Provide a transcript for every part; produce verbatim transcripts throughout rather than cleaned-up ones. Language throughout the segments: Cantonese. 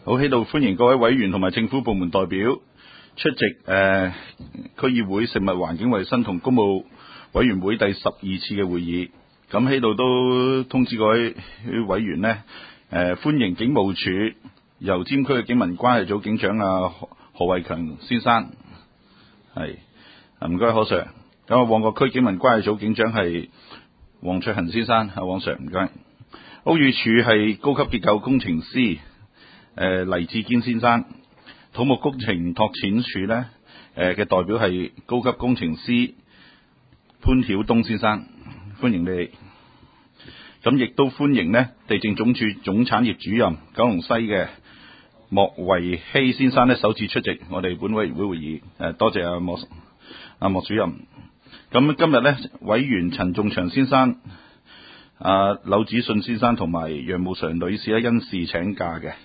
好，喺度歡迎各位委員同埋政府部門代表出席誒、呃、區議會食物環境衛生同公務委員會第十二次嘅會議。咁喺度都通知各位委員呢，誒、呃、歡迎警務處油尖區嘅警民關係組警長啊何何偉強先生，係唔該何 Sir。咁啊，旺角區警民關係組警長係黃卓恒先生，啊黃 Sir 唔該。屋宇署係高級結構工程師誒、呃、黎志堅先生。土木工程拓展署呢誒嘅、呃、代表係高級工程師潘曉東先生，歡迎你哋。咁亦都歡迎呢地政總署總產業主任九龍西嘅莫維希先生呢首次出席我哋本委員會會議，誒多謝阿莫阿莫主任。咁今日呢委員陳仲祥先生、阿、啊、柳子信先生同埋楊慕常女士咧因事請假嘅。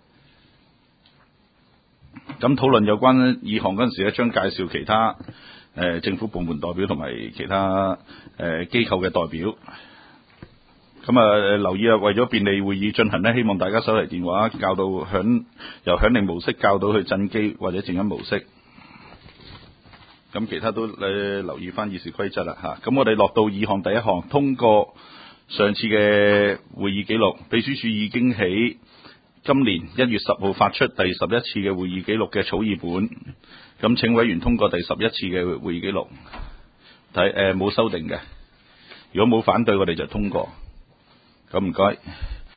咁討論有關議項嗰陣時咧，將介紹其他誒、呃、政府部門代表同埋其他誒機、呃、構嘅代表。咁啊、呃、留意啊，為咗便利會議進行呢，希望大家手提電話校到響由響鈴模式校到去震機或者靜音模式。咁其他都誒、呃、留意翻議事規則啦嚇。咁我哋落到議項第一項，通過上次嘅會議記錄，秘書處已經喺今年一月十號發出第十一次嘅會議記錄嘅草擬本，咁請委員通過第十一次嘅會議記錄，睇誒冇修訂嘅，如果冇反對，我哋就通過。咁唔該。